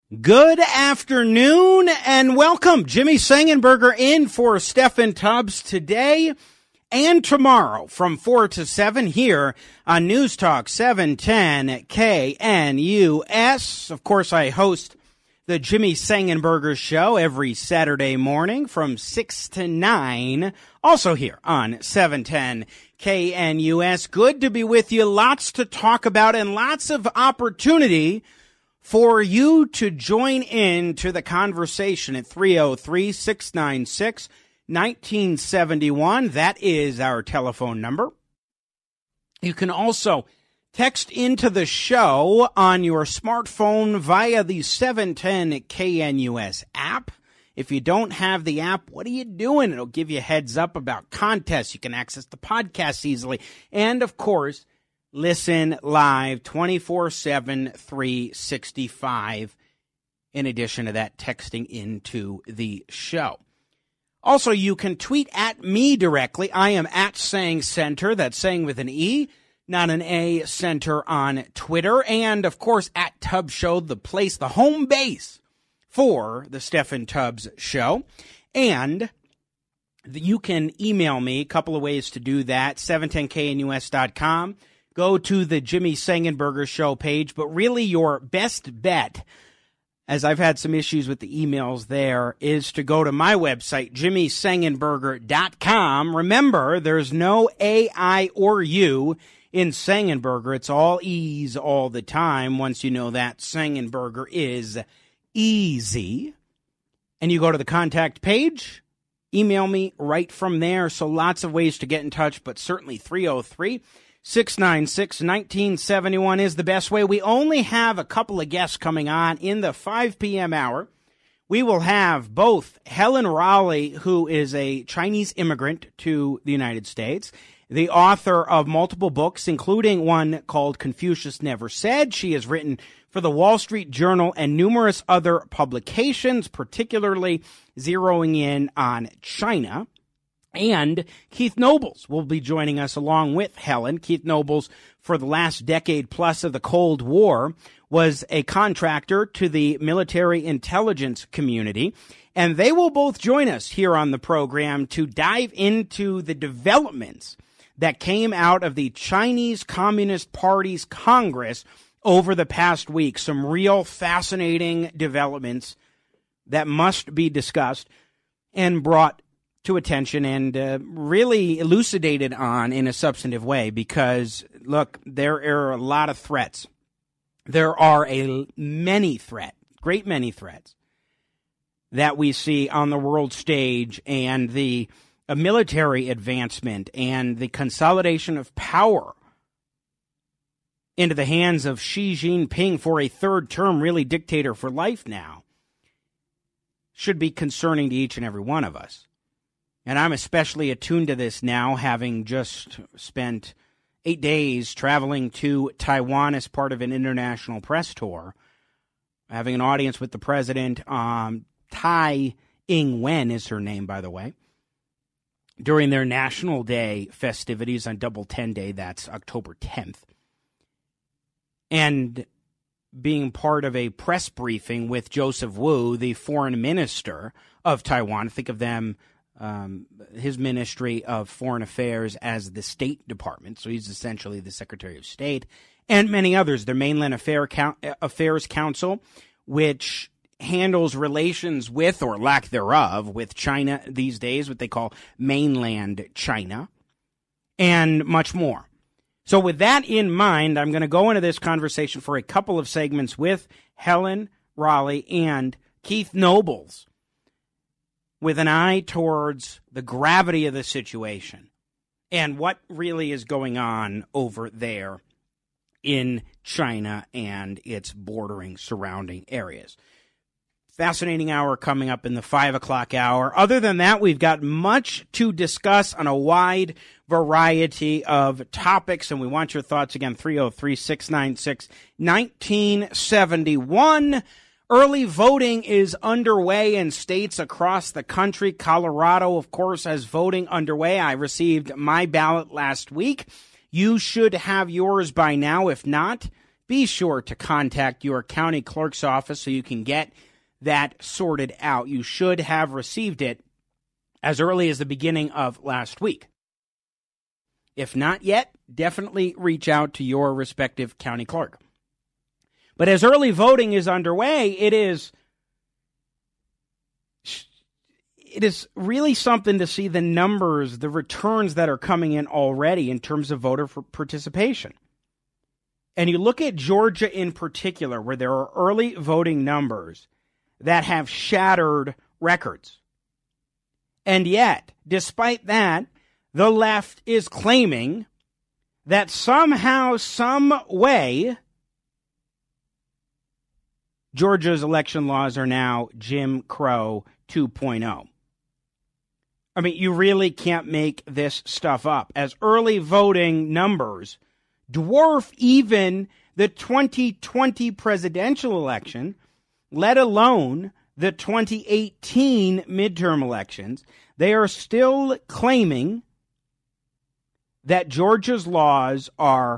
Good afternoon and welcome. Jimmy Sengenberger in for Stephen Tubbs today and tomorrow from 4 to 7 here on News Talk 710 KNUS. Of course, I host the Jimmy Sengenberger Show every Saturday morning from 6 to 9, also here on 710 KNUS. Good to be with you. Lots to talk about and lots of opportunity for you to join in to the conversation at 303-696-1971. That is our telephone number. You can also text into the show on your smartphone via the 710 KNUS app. If you don't have the app, what are you doing? It'll give you a heads up about contests. You can access the podcast easily. And, of course, listen live 24/7, 365, in addition to that, texting into the show. Also, you can tweet at me directly. I am at Sang Center. That's Sang with an E, not an A, Center on Twitter. And, of course, at Tubbs Show, the place, the home base for the Stephen Tubbs Show. And you can email me, a couple of ways to do that, 710knus.com. Go to the Jimmy Sengenberger Show page, but really your best bet, as I've had some issues with the emails there, is to go to my website, jimmysengenberger.com. Remember, there's no A, I, or U in Sengenberger. It's all E's all the time. Once you know that, Sengenberger is easy. And you go to the contact page, email me right from there. So lots of ways to get in touch, but certainly 303-696-1971 is the best way. We only have a couple of guests coming on in the 5 p.m. hour. We will have both Helen Raleigh, who is a Chinese immigrant to the United States, the author of multiple books, including one called Confucius Never Said. She has written for the Wall Street Journal and numerous other publications, particularly zeroing in on China. And Keith Nobles will be joining us along with Helen. Keith Nobles, for the last decade plus of the Cold War, was a contractor to the military intelligence community. And they will both join us here on the program to dive into the developments that came out of the Chinese Communist Party's Congress over the past week. Some real fascinating developments that must be discussed and brought to attention and really elucidated on in a substantive way, because, look, there are a lot of threats. There are great many threats that we see on the world stage, and the military advancement and the consolidation of power into the hands of Xi Jinping for a third term, really dictator for life now, should be concerning to each and every one of us. And I'm especially attuned to this now, having just spent 8 days traveling to Taiwan as part of an international press tour, having an audience with the president. Tai Ing-wen is her name, by the way, during their National Day festivities on Double 10 Day, that's October 10th. And being part of a press briefing with Joseph Wu, the foreign minister of Taiwan. Think of them, his Ministry of Foreign Affairs, as the State Department. So he's essentially the Secretary of State, and many others. Their Mainland Affairs Council, which handles relations with, or lack thereof, with China these days, what they call mainland China, and much more. So with that in mind, I'm going to go into this conversation for a couple of segments with Helen Raleigh and Keith Nobles, with an eye towards the gravity of the situation and what really is going on over there in China and its bordering surrounding areas. Fascinating hour coming up in the 5 o'clock hour. Other than that, we've got much to discuss on a wide variety of topics, and we want your thoughts again, 303-696-1971. Early voting is underway in states across the country. Colorado, of course, has voting underway. I received my ballot last week. You should have yours by now. If not, be sure to contact your county clerk's office so you can get that sorted out. You should have received it as early as the beginning of last week. If not yet, definitely reach out to your respective county clerk. But as early voting is underway, it is really something to see the numbers, the returns that are coming in already in terms of voter participation. And you look at Georgia in particular, where there are early voting numbers that have shattered records. And yet, despite that, the left is claiming that somehow, some way, Georgia's election laws are now Jim Crow 2.0. I mean, you really can't make this stuff up, as early voting numbers dwarf even the 2020 presidential election, let alone the 2018 midterm elections. They are still claiming that Georgia's laws are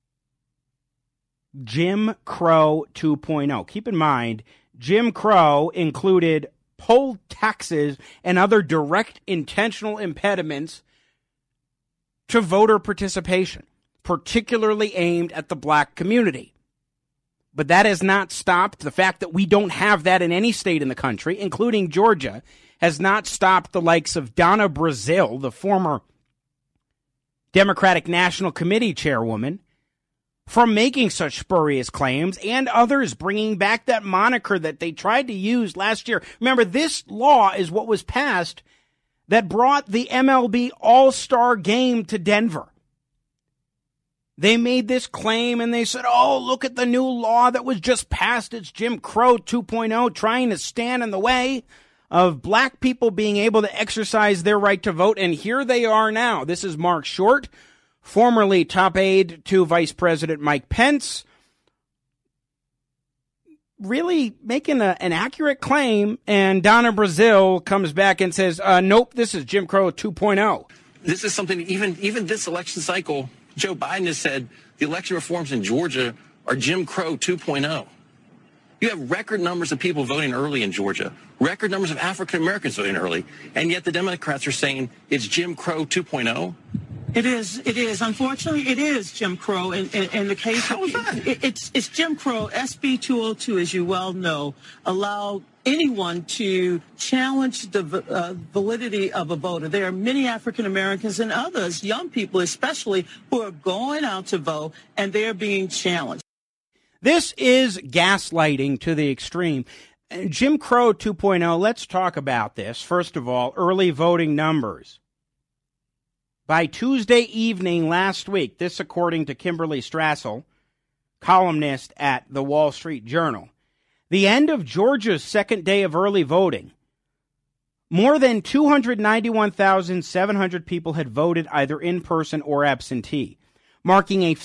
Jim Crow 2.0. Keep in mind, Jim Crow included poll taxes and other direct intentional impediments to voter participation, particularly aimed at the black community. But that has not stopped. The fact that we don't have that in any state in the country, including Georgia, has not stopped the likes of Donna Brazile, the former Democratic National Committee chairwoman, from making such spurious claims, and others bringing back that moniker that they tried to use last year. Remember, this law is what was passed that brought the MLB All-Star Game to Denver. They made this claim and they said, oh, look at the new law that was just passed. It's Jim Crow 2.0, trying to stand in the way of black people being able to exercise their right to vote. And here they are now. This is Mark Short, formerly top aide to Vice President Mike Pence, really making an accurate claim. And Donna Brazile comes back and says, nope, this is Jim Crow 2.0. This is something, even this election cycle, Joe Biden has said the election reforms in Georgia are Jim Crow 2.0. You have record numbers of people voting early in Georgia, record numbers of African Americans voting early, and yet the Democrats are saying it's Jim Crow 2.0. It is. Unfortunately, it is Jim Crow. In the case, how is that? It's Jim Crow. SB 202, as you well know, allow anyone to challenge the validity of a voter. There are many African Americans and others, young people especially, who are going out to vote, and they're being challenged. This is gaslighting to the extreme. Jim Crow 2.0, let's talk about this. First of all, early voting numbers. By Tuesday evening last week, this according to Kimberly Strassel, columnist at the Wall Street Journal, the end of Georgia's second day of early voting, more than 291,700 people had voted either in person or absentee, marking a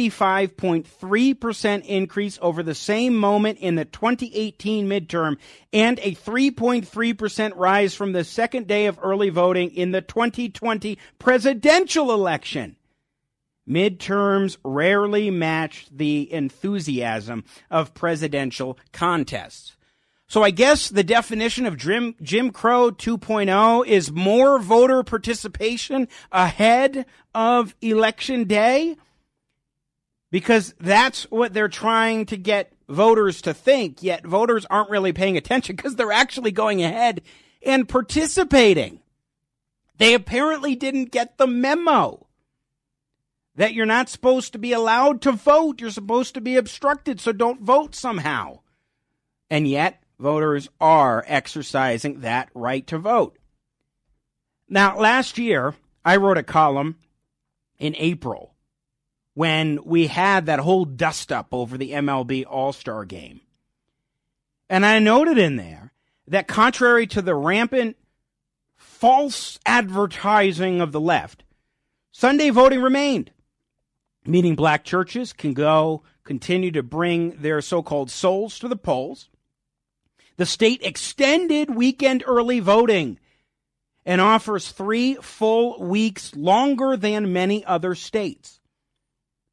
75.3% increase over the same moment in the 2018 midterm and a 3.3% rise from the second day of early voting in the 2020 presidential election. Midterms rarely match the enthusiasm of presidential contests. So I guess the definition of Jim Crow 2.0 is more voter participation ahead of Election Day, because that's what they're trying to get voters to think, yet voters aren't really paying attention because they're actually going ahead and participating. They apparently didn't get the memo that you're not supposed to be allowed to vote. You're supposed to be obstructed, so don't vote somehow. And yet, voters are exercising that right to vote. Now, last year, I wrote a column in April when we had that whole dust-up over the MLB All-Star Game. And I noted in there that contrary to the rampant false advertising of the left, Sunday voting remained, meaning black churches can continue to bring their so-called souls to the polls. The state extended weekend early voting and offers 3 full weeks, longer than many other states.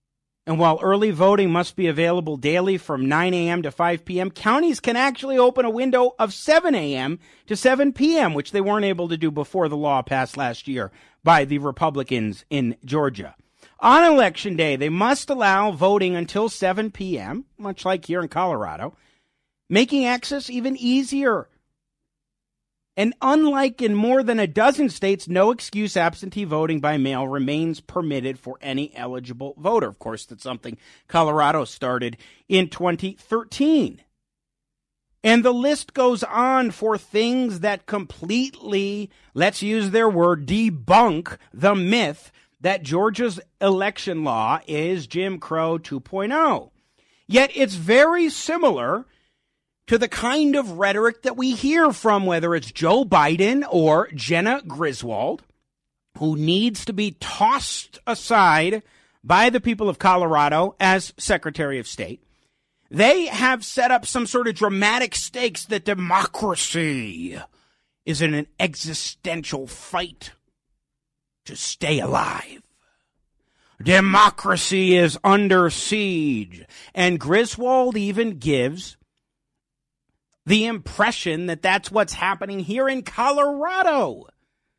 And while early voting must be available daily from 9 a.m. to 5 p.m., counties can actually open a window of 7 a.m. to 7 p.m., which they weren't able to do before the law passed last year by the Republicans in Georgia. On Election Day, they must allow voting until 7 p.m., much like here in Colorado, making access even easier. And unlike in more than a dozen states, no excuse absentee voting by mail remains permitted for any eligible voter. Of course, that's something Colorado started in 2013. And the list goes on for things that completely, let's use their word, debunk the myth that Georgia's election law is Jim Crow 2.0. Yet it's very similar to the kind of rhetoric that we hear from whether it's Joe Biden or Jena Griswold, who needs to be tossed aside by the people of Colorado as Secretary of State. They have set up some sort of dramatic stakes that democracy is in an existential fight to stay alive. Democracy is under siege. And Griswold even gives the impression that that's what's happening here in Colorado,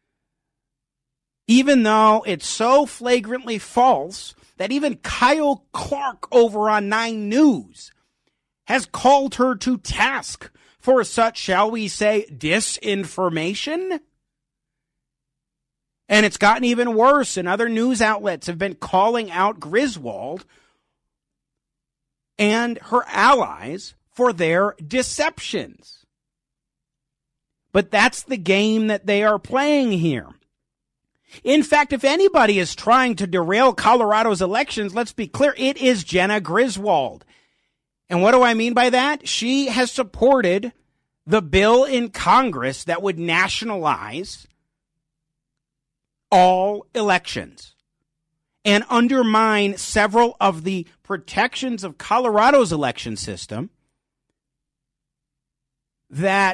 even though it's so flagrantly false that even Kyle Clark over on 9 News has called her to task for such, shall we say, disinformation. And it's gotten even worse, and other news outlets have been calling out Griswold and her allies for their deceptions. But that's the game that they are playing here. In fact, if anybody is trying to derail Colorado's elections, let's be clear, it is Jena Griswold. And what do I mean by that? She has supported the bill in Congress that would nationalize all elections and undermine several of the protections of Colorado's election system that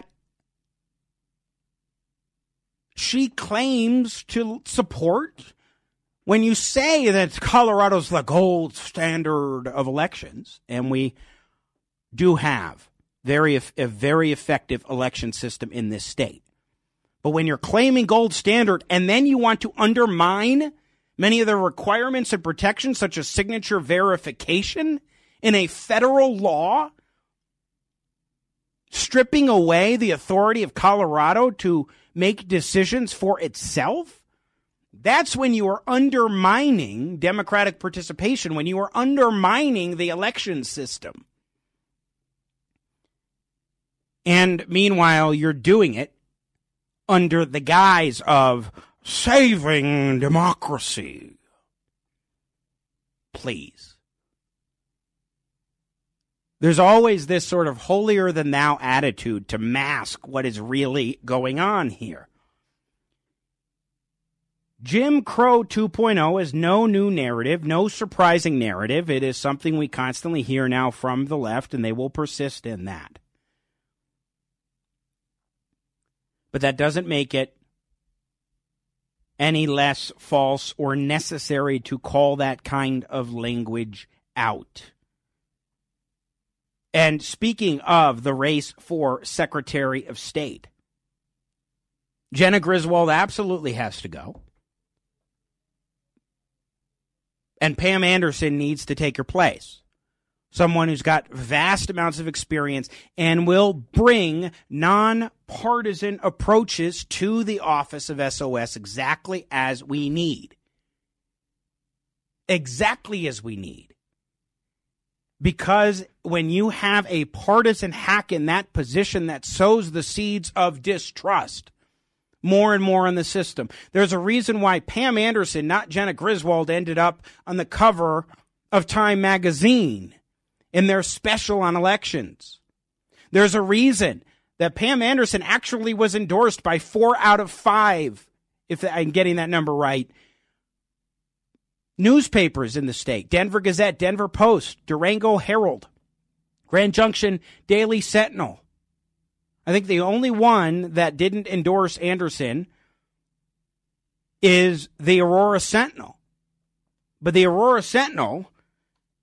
she claims to support. When you say that Colorado's the gold standard of elections, and we do have a very effective election system in this state, but when you're claiming gold standard and then you want to undermine many of the requirements and protections such as signature verification in a federal law, stripping away the authority of Colorado to make decisions for itself, that's when you are undermining democratic participation, when you are undermining the election system. And meanwhile, you're doing it under the guise of saving democracy. Please. There's always this sort of holier-than-thou attitude to mask what is really going on here. Jim Crow 2.0 is no new narrative, no surprising narrative. It is something we constantly hear now from the left, and they will persist in that. But that doesn't make it any less false or necessary to call that kind of language out. And speaking of the race for Secretary of State, Jena Griswold absolutely has to go. And Pam Anderson needs to take her place. Someone who's got vast amounts of experience and will bring nonpartisan approaches to the office of SOS exactly as we need. Exactly as we need. Because when you have a partisan hack in that position, that sows the seeds of distrust more and more in the system. There's a reason why Pam Anderson, not Jena Griswold, ended up on the cover of Time magazine in their special on elections. There's a reason that Pam Anderson actually was endorsed by 4 out of 5, if I'm getting that number right, newspapers in the state: Denver Gazette, Denver Post, Durango Herald, Grand Junction Daily Sentinel. I think the only one that didn't endorse Anderson is the Aurora Sentinel. But the Aurora Sentinel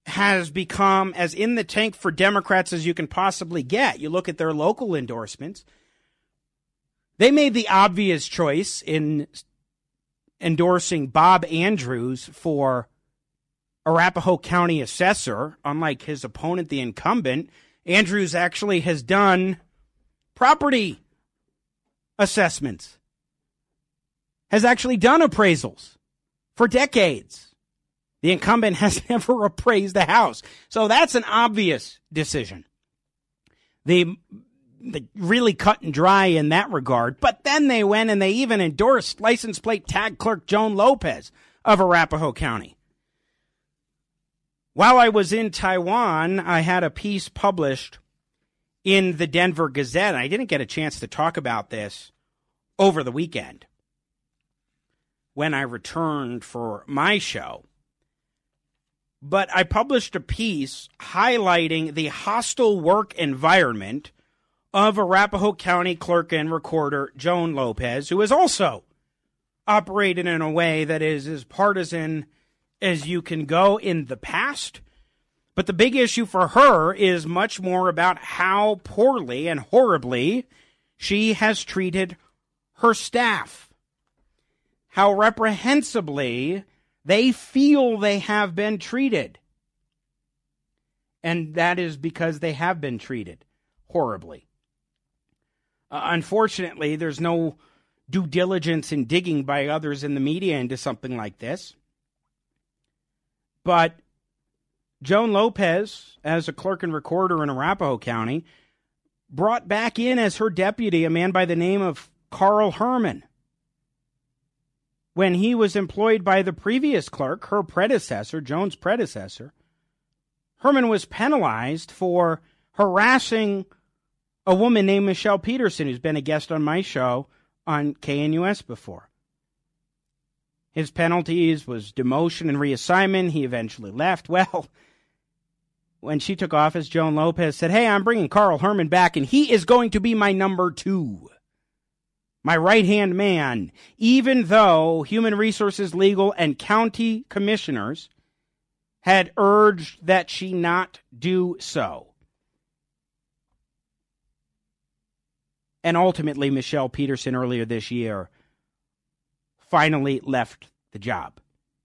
has become as in the tank for Democrats as you can possibly get. You look at their local endorsements. They made the obvious choice in endorsing Bob Andrews for Arapahoe County assessor. Unlike his opponent, the incumbent, Andrews actually has done property assessments, has actually done appraisals for decades. The incumbent has never appraised a house. So that's an obvious decision. They really cut and dry in that regard. But then they went and they even endorsed license plate tag clerk Joan Lopez of Arapahoe County. While I was in Taiwan, I had a piece published in the Denver Gazette. I didn't get a chance to talk about this over the weekend when I returned for my show. But I published a piece highlighting the hostile work environment of Arapahoe County Clerk and Recorder Joan Lopez, who has also operated in a way that is as partisan as you can go in the past. But the big issue for her is much more about how poorly and horribly she has treated her staff, how reprehensibly they feel they have been treated. And that is because they have been treated horribly. Unfortunately, there's no due diligence in digging by others in the media into something like this. But Joan Lopez, as a clerk and recorder in Arapahoe County, brought back in as her deputy a man by the name of Carl Herman. When he was employed by the previous clerk, her predecessor, Joan's predecessor, Herman was penalized for harassing a woman named Michelle Peterson, who's been a guest on my show on KNUS before. His penalties was demotion and reassignment. He eventually left. Well, when she took office, Joan Lopez said, "Hey, I'm bringing Carl Herman back, and he is going to be my number 2. My right-hand man," even though Human Resources, Legal, and County Commissioners had urged that she not do so. And ultimately, Michelle Peterson earlier this year finally left the job.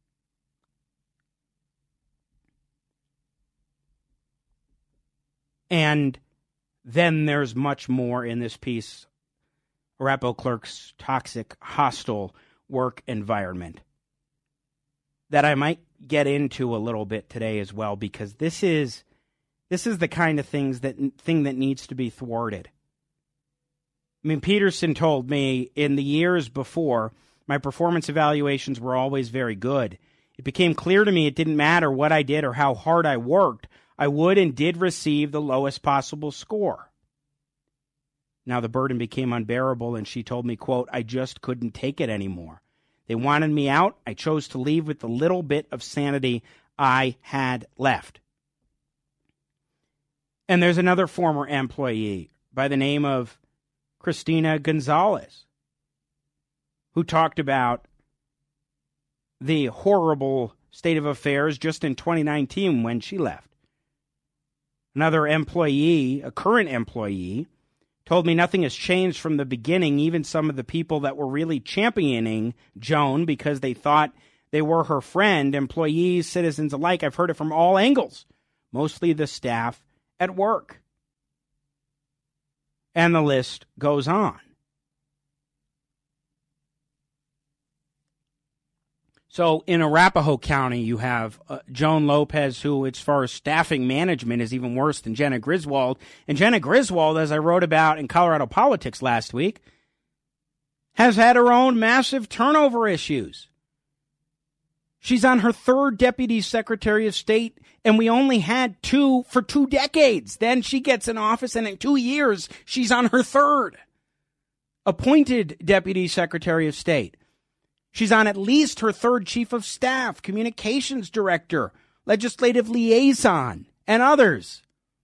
And then there's much more in this piece. Arapahoe Clerk's toxic, hostile work environment that I might get into a little bit today as well, because this is the kind of thing that needs to be thwarted. I mean, Peterson told me in the years before, my performance evaluations were always very good. It became clear to me it didn't matter what I did or how hard I worked, I would and did receive the lowest possible score. Now the burden became unbearable, and she told me, quote, "I just couldn't take it anymore. They wanted me out. I chose to leave with the little bit of sanity I had left." And there's another former employee by the name of Christina Gonzalez, who talked about the horrible state of affairs just in 2019 when she left. Another employee, a current employee, told me nothing has changed from the beginning. Even some of the people that were really championing Joan because they thought they were her friend, employees, citizens alike, I've heard it from all angles, mostly the staff at work. And the list goes on. So in Arapahoe County, you have Joan Lopez, who, as far as staffing management, is even worse than Jenna Griswold. And Jenna Griswold, as I wrote about in Colorado Politics last week, has had her own massive turnover issues. She's on her 3rd Deputy Secretary of State, and we only had 2 for 2 decades. Then she gets in office, and in 2 years, she's on her 3rd appointed Deputy Secretary of State. She's on at least her 3rd Chief of Staff, Communications Director, Legislative Liaison, and others.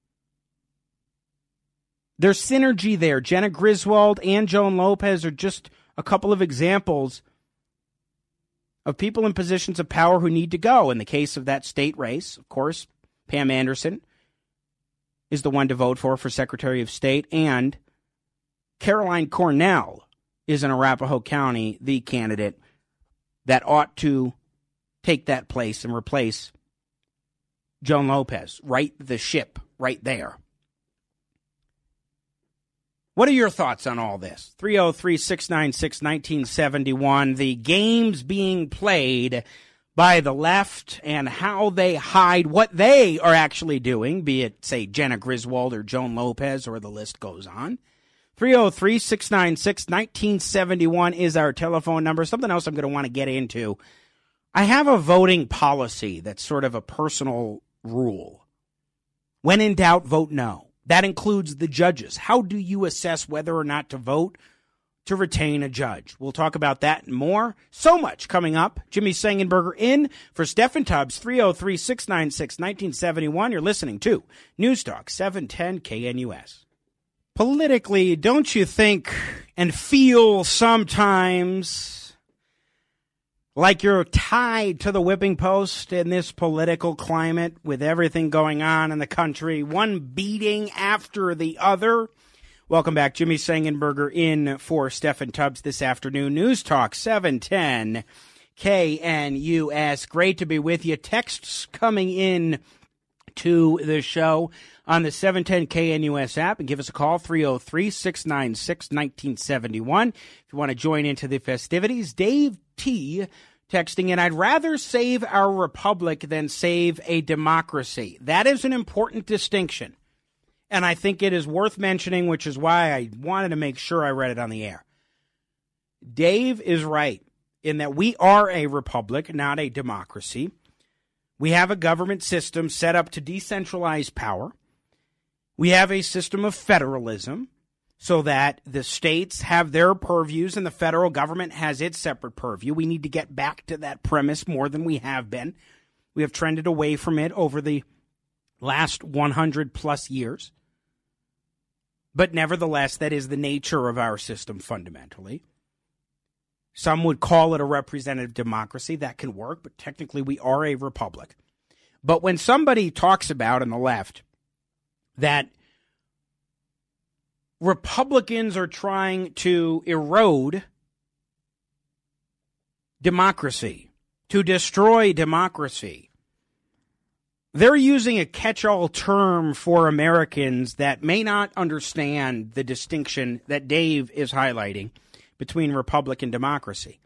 There's synergy there. Jenna Griswold and Joan Lopez are just a couple of examples of people in positions of power who need to go. In the case of that state race, of course, Pam Anderson is the one to vote for Secretary of State, and Caroline Cornell is in Arapahoe County the candidate that ought to take that place and replace Joan Lopez. Right the ship right there. What are your thoughts on all this? 303-696-1971. The games being played by the left and how they hide what they are actually doing, be it, say, Jenna Griswold or Joan Lopez, or the list goes on. 303-696-1971 is our telephone number. Something else I'm going to want to get into. I have a voting policy that's sort of a personal rule. When in doubt, vote no. That includes the judges. How do you assess whether or not to vote to retain a judge? We'll talk about that and more. So much coming up. Jimmy Sengenberger in for Stephen Tubbs, 303-696-1971. You're listening to News Talk 710 KNUS. Politically, don't you think and feel sometimes like you're tied to the whipping post in this political climate with everything going on in the country, one beating after the other? Welcome back. Jimmy Sengenberger in for Stephen Tubbs this afternoon. News Talk 710 KNUS. Great to be with you. Texts coming in to the show on the 710 KNUS app, and give us a call, 303-696-1971. If you want to join into the festivities, Dave T. texting in, I'd rather save our republic than save a democracy. That is an important distinction, and I think it is worth mentioning, which is why I wanted to make sure I read it on the air. Dave is right in that we are a republic, not a democracy. We have a government system set up to decentralize power. We have a system of federalism so that the states have their purviews and the federal government has its separate purview. We need to get back to that premise more than we have been. We have trended away from it over the last 100 plus years. But nevertheless, that is the nature of our system fundamentally. Some would call it a representative democracy. That can work, but technically we are a republic. But when somebody talks about on the left that Republicans are trying to erode democracy, to destroy democracy, they're using a catch-all term for Americans that may not understand the distinction that Dave is highlighting between republic and democracy.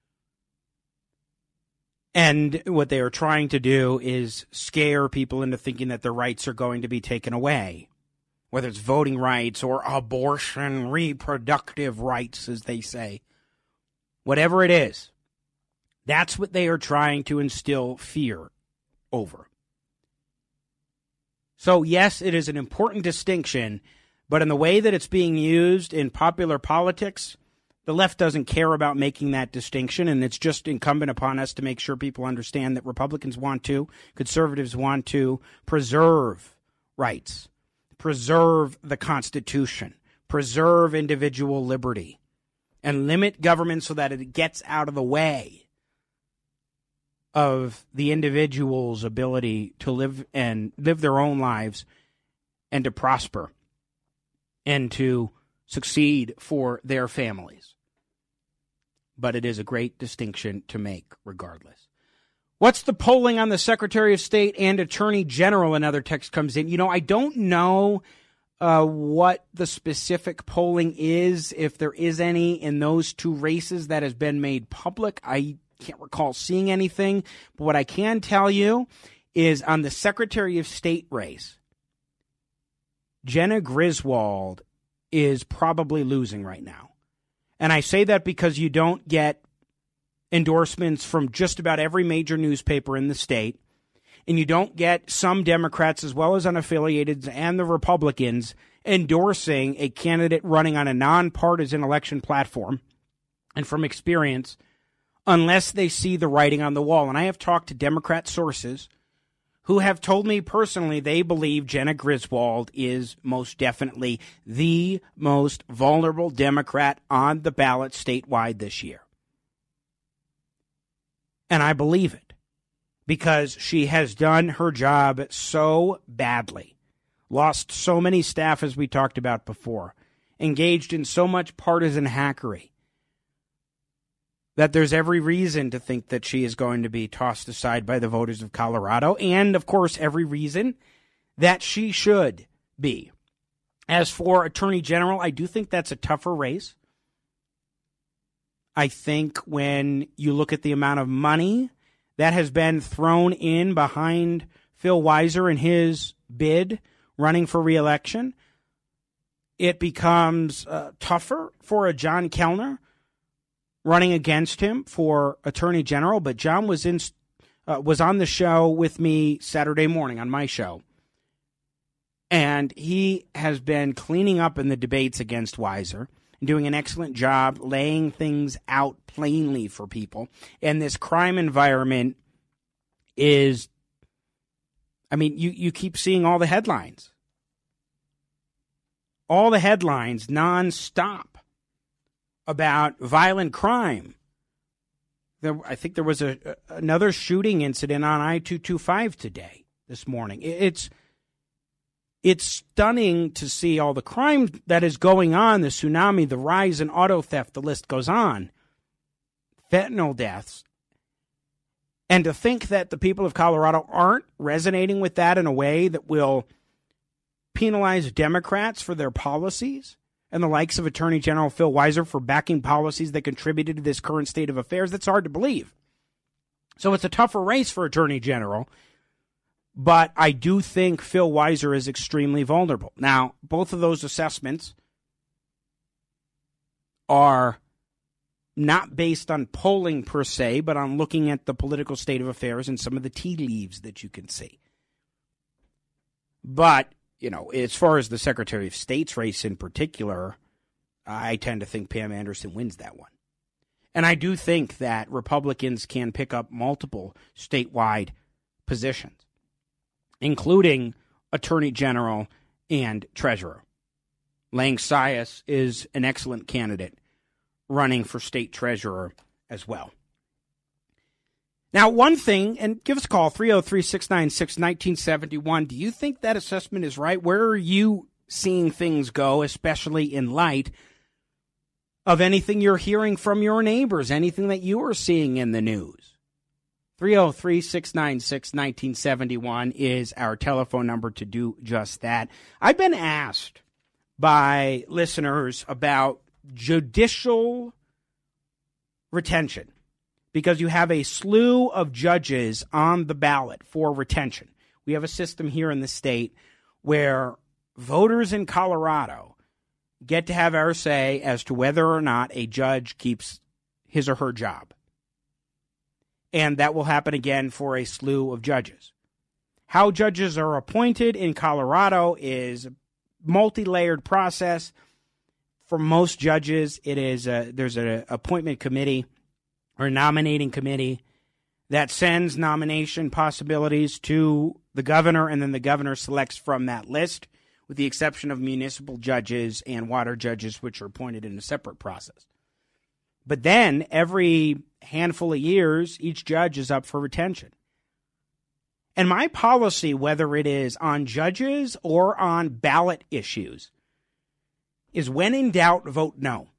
And what they are trying to do is scare people into thinking that their rights are going to be taken away, whether it's voting rights or abortion, reproductive rights, as they say. Whatever it is, that's what they are trying to instill fear over. So, yes, it is an important distinction, but in the way that it's being used in popular politics, the left doesn't care about making that distinction, and it's just incumbent upon us to make sure people understand that Republicans want to, conservatives want to preserve rights, preserve the Constitution, preserve individual liberty, and limit government so that it gets out of the way of the individual's ability to live their own lives and to prosper and to succeed for their families. But it is a great distinction to make regardless. What's the polling on the Secretary of State and Attorney General? Another text comes in. I don't know what the specific polling is, if there is any in those two races that has been made public. I can't recall seeing anything. But what I can tell you is on the Secretary of State race, Jenna Griswold is probably losing right now. And I say that because you don't get endorsements from just about every major newspaper in the state, and you don't get some Democrats as well as unaffiliated and the Republicans endorsing a candidate running on a nonpartisan election platform, and from experience, unless they see the writing on the wall. And I have talked to Democrat sources who have told me personally they believe Jenna Griswold is most definitely the most vulnerable Democrat on the ballot statewide this year. And I believe it because she has done her job so badly, lost so many staff, as we talked about before, engaged in so much partisan hackery, that there's every reason to think that she is going to be tossed aside by the voters of Colorado, and, of course, every reason that she should be. As for Attorney General, I do think that's a tougher race. I think when you look at the amount of money that has been thrown in behind Phil Weiser and his bid running for re-election, it becomes tougher for a John Kellner running against him for Attorney General. But John was on the show with me Saturday morning on my show, and he has been cleaning up in the debates against Weiser and doing an excellent job laying things out plainly for people. And this crime environment is, I mean, you keep seeing all the headlines. All the headlines nonstop about violent crime. I think there was another shooting incident on I-225 today, this morning. It's stunning to see all the crime that is going on, the tsunami, the rise in auto theft, the list goes on, fentanyl deaths. And to think that the people of Colorado aren't resonating with that in a way that will penalize Democrats for their policies and the likes of Attorney General Phil Weiser for backing policies that contributed to this current state of affairs, that's hard to believe. So it's a tougher race for Attorney General. But I do think Phil Weiser is extremely vulnerable. Now, both of those assessments are not based on polling per se, but on looking at the political state of affairs and some of the tea leaves that you can see. But, you know, as far as the Secretary of State's race in particular, I tend to think Pam Anderson wins that one. And I do think that Republicans can pick up multiple statewide positions, including Attorney General and Treasurer. Lang Sias is an excellent candidate running for state treasurer as well. Now, one thing, and give us a call, 303-696-1971. Do you think that assessment is right? Where are you seeing things go, especially in light of anything you're hearing from your neighbors, anything that you are seeing in the news? 303-696-1971 is our telephone number to do just that. I've been asked by listeners about judicial retention because you have a slew of judges on the ballot for retention. We have a system here in the state where voters in Colorado get to have our say as to whether or not a judge keeps his or her job. And that will happen again for a slew of judges. How judges are appointed in Colorado is a multi-layered process. For most judges, it is there's an appointment committee or nominating committee that sends nomination possibilities to the governor, and then the governor selects from that list, with the exception of municipal judges and water judges, which are appointed in a separate process. But then every handful of years, each judge is up for retention. And my policy, whether it is on judges or on ballot issues, is when in doubt, vote no.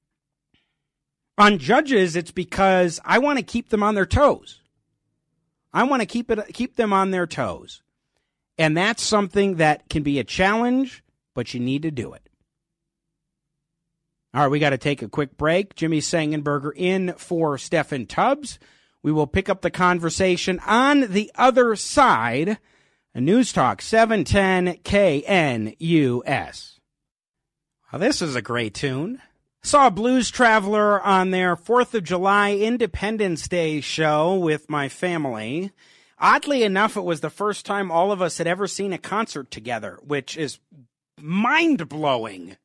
On judges, it's because I want to keep them on their toes. I want to keep them on their toes. And that's something that can be a challenge, but you need to do it. All right, we got to take a quick break. Jimmy Sangenberger in for Stephen Tubbs. We will pick up the conversation on the other side. A News Talk 710 KNUS. Well, this is a great tune. Saw Blues Traveler on their 4th of July Independence Day show with my family. Oddly enough, it was the first time all of us had ever seen a concert together, which is mind-blowing.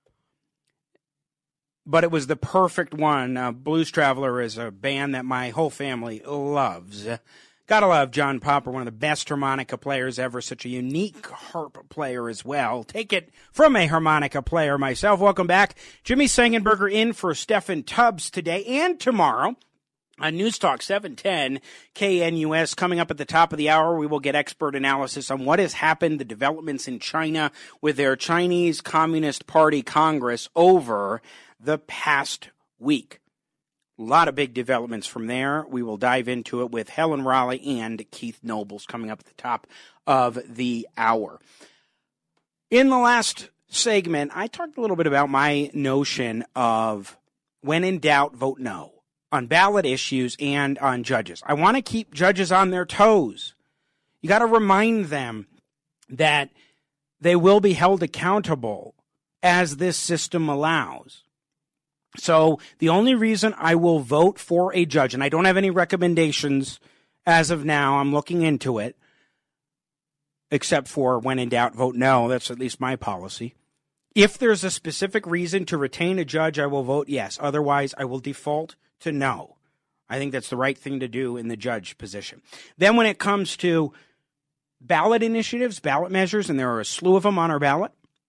But it was the perfect one. Blues Traveler is a band that my whole family loves. Gotta love John Popper, one of the best harmonica players ever, such a unique harp player as well. Take it from a harmonica player myself. Welcome back. Jimmy Sangenberger in for Stephen Tubbs today and tomorrow. On News Talk 710 KNUS, coming up at the top of the hour, we will get expert analysis on what has happened, the developments in China with their Chinese Communist Party Congress over the past week. A lot of big developments from there. We will dive into it with Helen Raleigh and Keith Nobles coming up at the top of the hour. In the last segment, I talked a little bit about my notion of when in doubt, vote no on ballot issues and on judges. I want to keep judges on their toes. You got to remind them that they will be held accountable as this system allows. So the only reason I will vote for a judge, and I don't have any recommendations as of now, I'm looking into it, except for when in doubt, vote no. That's at least my policy. If there's a specific reason to retain a judge, I will vote yes. Otherwise, I will default to no. I think that's the right thing to do in the judge position. Then when it comes to ballot initiatives, ballot measures, and there are a slew of them on our ballot,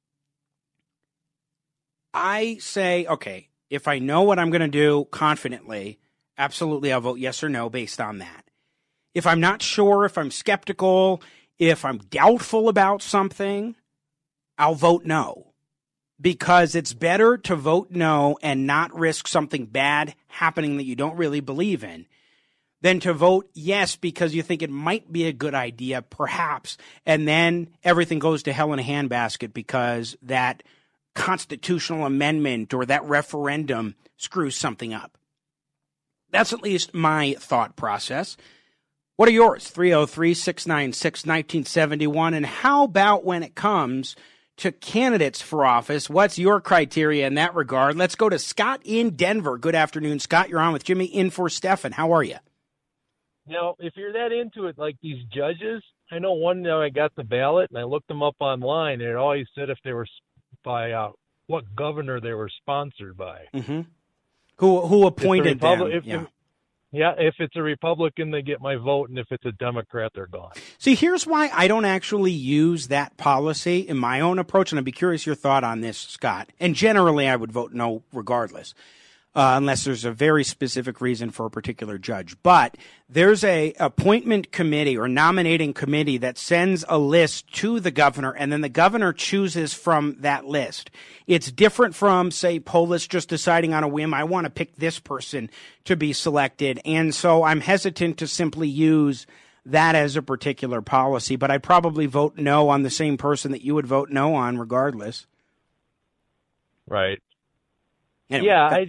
I say, okay, if I know what I'm going to do confidently, absolutely I'll vote yes or no based on that. If I'm not sure, if I'm skeptical, if I'm doubtful about something, I'll vote no. Because it's better to vote no and not risk something bad happening that you don't really believe in than to vote yes because you think it might be a good idea, perhaps, and then everything goes to hell in a handbasket because that constitutional amendment or that referendum screws something up. That's at least my thought process. What are yours? 303-696-1971. And how about when it comes to candidates for office? What's your criteria in that regard? Let's go to Scott in Denver. Good afternoon, Scott. You're on with Jimmy in for Stefan. How are you? Now, if you're that into it, like these judges, I know one day I got the ballot and I looked them up online, and it always said if they were by what governor they were sponsored by. Mm-hmm. Who appointed them? If it's a Republican, they get my vote, and if it's a Democrat, they're gone. See, here's why I don't actually use that policy in my own approach, and I'd be curious your thought on this, Scott. And generally, I would vote no regardless, unless there's a very specific reason for a particular judge. But there's a appointment committee or nominating committee that sends a list to the governor, and then the governor chooses from that list. It's different from, say, Polis just deciding on a whim, I want to pick this person to be selected. And so I'm hesitant to simply use that as a particular policy, but I'd probably vote no on the same person that you would vote no on regardless. Right. Anyway,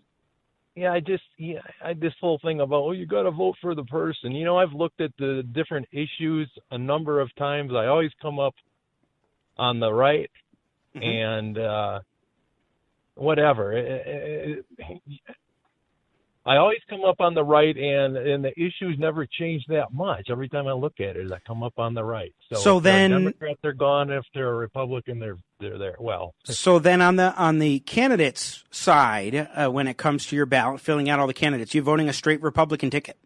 this whole thing about, you got to vote for the person. You know, I've looked at the different issues a number of times. I always come up on the right, and whatever. I always come up on the right, and the issues never change that much. Every time I look at it, I come up on the right. So if then, they're a Democrat, they're gone. If they're a Republican, they're there. Well, so then on the candidates side, when it comes to your ballot, filling out all the candidates, you're voting a straight Republican ticket.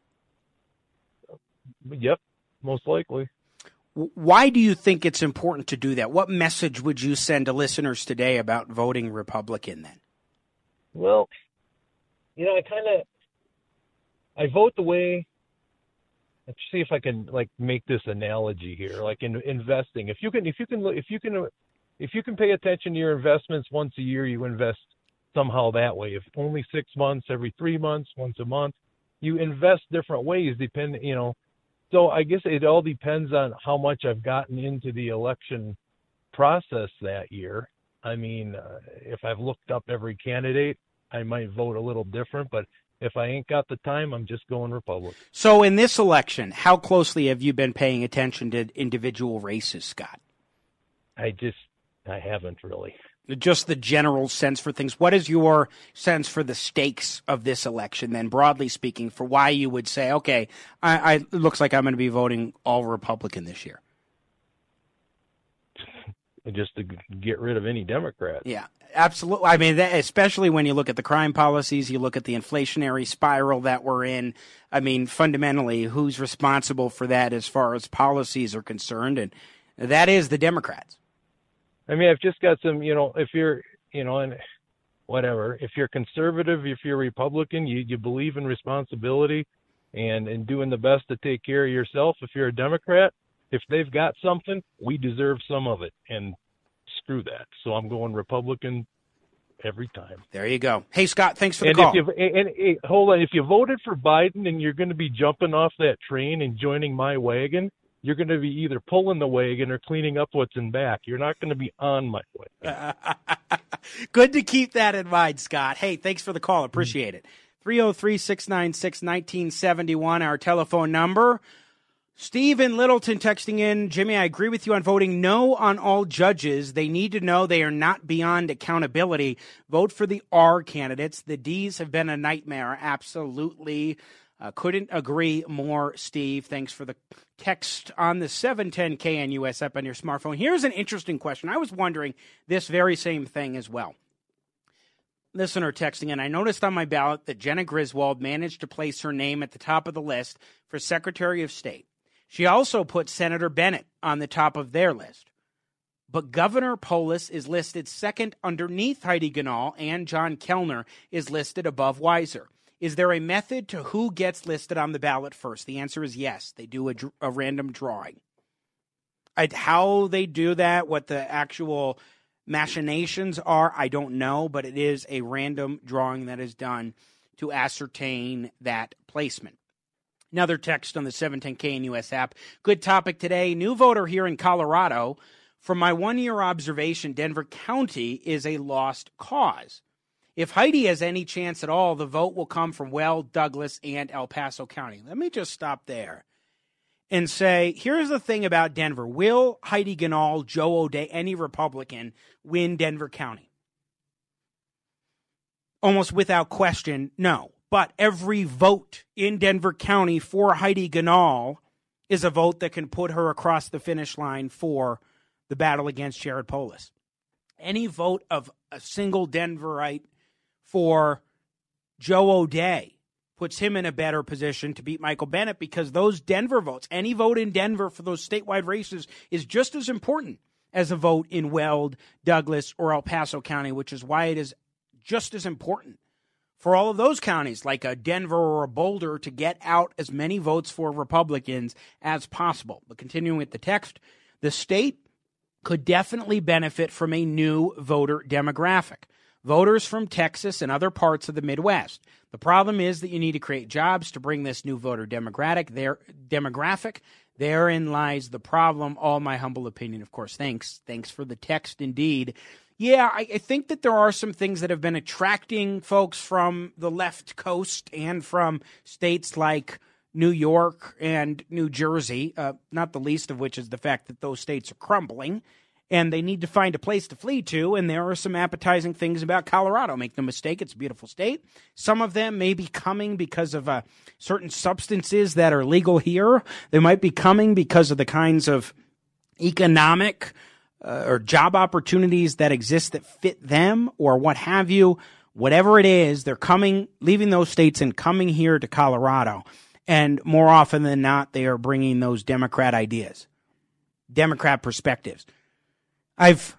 Yep, most likely. Why do you think it's important to do that? What message would you send to listeners today about voting Republican then? Well, you know, I vote the way. Let's see if I can make this analogy here, like in investing. If you can pay attention to your investments once a year, you invest somehow that way. If only 6 months, every 3 months, once a month, you invest different ways. So I guess it all depends on how much I've gotten into the election process that year. I mean, if I've looked up every candidate, I might vote a little different, but if I ain't got the time, I'm just going Republican. So in this election, how closely have you been paying attention to individual races, Scott? I haven't really. Just the general sense for things. What is your sense for the stakes of this election, then, broadly speaking, for why you would say, okay, it looks like I'm going to be voting all Republican this year? Just to get rid of any Democrat. Yeah, absolutely. I mean, especially when you look at the crime policies, you look at the inflationary spiral that we're in. I mean, fundamentally, who's responsible for that as far as policies are concerned? And that is the Democrats. I mean, I've just got some, if you're, and whatever. If you're conservative, if you're Republican, you believe in responsibility and doing the best to take care of yourself. If you're a Democrat, if they've got something, we deserve some of it, and screw that. So I'm going Republican every time. There you go. Hey, Scott, thanks for the call. Hold on. If you voted for Biden and you're going to be jumping off that train and joining my wagon, you're going to be either pulling the wagon or cleaning up what's in back. You're not going to be on my wagon. Good to keep that in mind, Scott. Hey, thanks for the call. Appreciate it. 303-696-1971, our telephone number. Steve in Littleton texting in, Jimmy, I agree with you on voting no on all judges. They need to know they are not beyond accountability. Vote for the R candidates. The Ds have been a nightmare. Absolutely. Couldn't agree more, Steve. Thanks for the text on the 710 KNUS app on your smartphone. Here's an interesting question. I was wondering this very same thing as well. Listener texting in, I noticed on my ballot that Jenna Griswold managed to place her name at the top of the list for Secretary of State. She also put Senator Bennett on the top of their list. But Governor Polis is listed second underneath Heidi Ganahl, and John Kellner is listed above Weiser. Is there a method to who gets listed on the ballot first? The answer is yes. They do a random drawing. How they do that, what the actual machinations are, I don't know, but it is a random drawing that is done to ascertain that placement. Another text on the 710 KNUS app. Good topic today. New voter here in Colorado. From my one-year observation, Denver County is a lost cause. If Heidi has any chance at all, the vote will come from Weld, Douglas, and El Paso County. Let me just stop there and say, here's the thing about Denver. Will Heidi Ganahl, Joe O'Dea, any Republican, win Denver County? Almost without question, no. But every vote in Denver County for Heidi Ganahl is a vote that can put her across the finish line for the battle against Jared Polis. Any vote of a single Denverite for Joe O'Dea puts him in a better position to beat Michael Bennett, because those Denver votes, any vote in Denver for those statewide races is just as important as a vote in Weld, Douglas, or El Paso County, which is why it is just as important for all of those counties, like a Denver or a Boulder, to get out as many votes for Republicans as possible. But continuing with the text, the state could definitely benefit from a new voter demographic. Voters from Texas and other parts of the Midwest. The problem is that you need to create jobs to bring this new voter demographic. Therein lies the problem. All my humble opinion, of course. Thanks for the text indeed. Yeah, I think that there are some things that have been attracting folks from the left coast and from states like New York and New Jersey, not the least of which is the fact that those states are crumbling, and they need to find a place to flee to, and there are some appetizing things about Colorado. Make no mistake, it's a beautiful state. Some of them may be coming because of certain substances that are legal here. They might be coming because of the kinds of economic or job opportunities that exist that fit them, or what have you. Whatever it is, they're coming, leaving those states and coming here to Colorado. And more often than not, they are bringing those Democrat ideas, Democrat perspectives. I've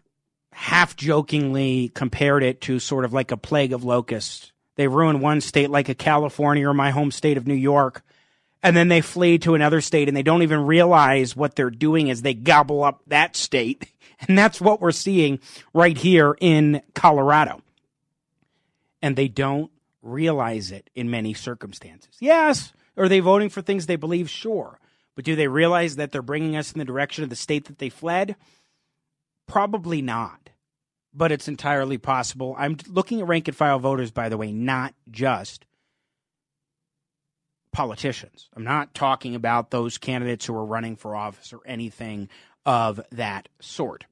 half-jokingly compared it to sort of like a plague of locusts. They ruin one state like a California or my home state of New York, and then they flee to another state, and they don't even realize what they're doing as they gobble up that state. And that's what we're seeing right here in Colorado. And they don't realize it in many circumstances. Yes, are they voting for things they believe? Sure. But do they realize that they're bringing us in the direction of the state that they fled? Probably not. But it's entirely possible. I'm looking at rank and file voters, by the way, not just politicians. I'm not talking about those candidates who are running for office or anything of that sort.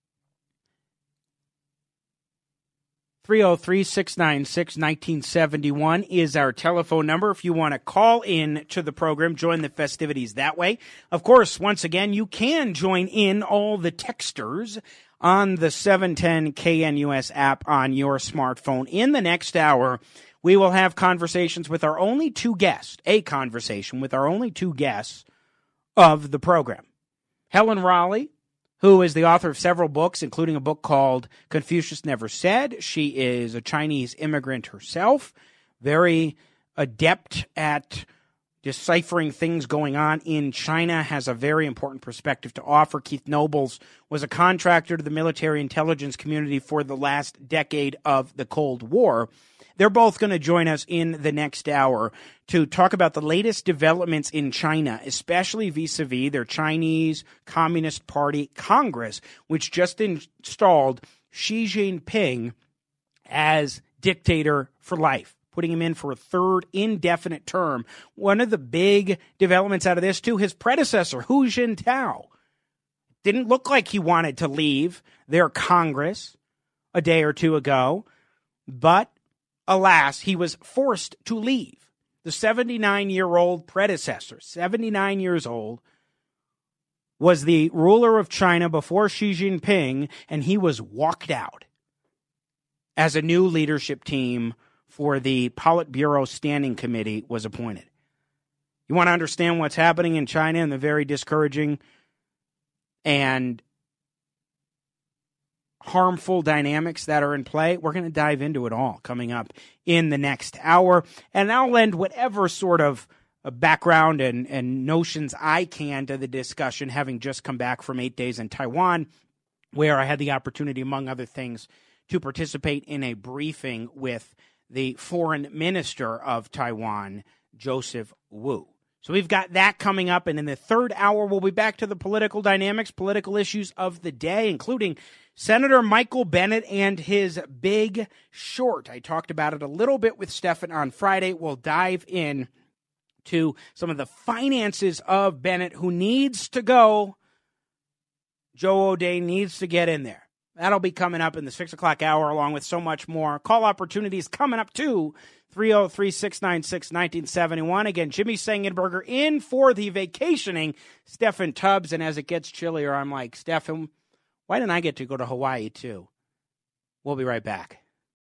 303-696-1971 is our telephone number if you want to call in to the program, join the festivities that way. Of course, once again, you can join in all the texters on the 710 KNUS app on your smartphone. In the next hour, we will have conversations with our only two guests, a conversation with our only two guests of the program. Helen Raleigh, who is the author of several books, including a book called Confucius Never Said. She is a Chinese immigrant herself, very adept at deciphering things going on in China, has a very important perspective to offer. Keith Nobles was a contractor to the military intelligence community for the last decade of the Cold War. They're both going to join us in the next hour to talk about the latest developments in China, especially vis-a-vis their Chinese Communist Party Congress, which just installed Xi Jinping as dictator for life, putting him in for a third indefinite term. One of the big developments out of this, too, his predecessor, Hu Jintao, didn't look like he wanted to leave their Congress a day or two ago, but alas, he was forced to leave. The 79-year-old predecessor, 79 years old, was the ruler of China before Xi Jinping, and he was walked out as a new leadership team for the Politburo Standing Committee was appointed. You want to understand what's happening in China and the very discouraging and harmful dynamics that are in play? We're going to dive into it all coming up in the next hour. And I'll lend whatever sort of background and notions I can to the discussion, having just come back from 8 days in Taiwan, where I had the opportunity, among other things, to participate in a briefing with the foreign minister of Taiwan, Joseph Wu. So we've got that coming up, and in the third hour, we'll be back to the political dynamics, political issues of the day, including Senator Michael Bennet and his Big Short. I talked about it a little bit with Stefan on Friday. We'll dive in to some of the finances of Bennet, who needs to go. Joe O'Dea needs to get in there. That'll be coming up in the 6 o'clock hour, along with so much more. Call opportunities coming up, too. 303-696-1971. Again, Jimmy Sengenberger in for the vacationing Stefan Tubbs. And as it gets chillier, I'm like, Stefan, why didn't I get to go to Hawaii, too? We'll be right back.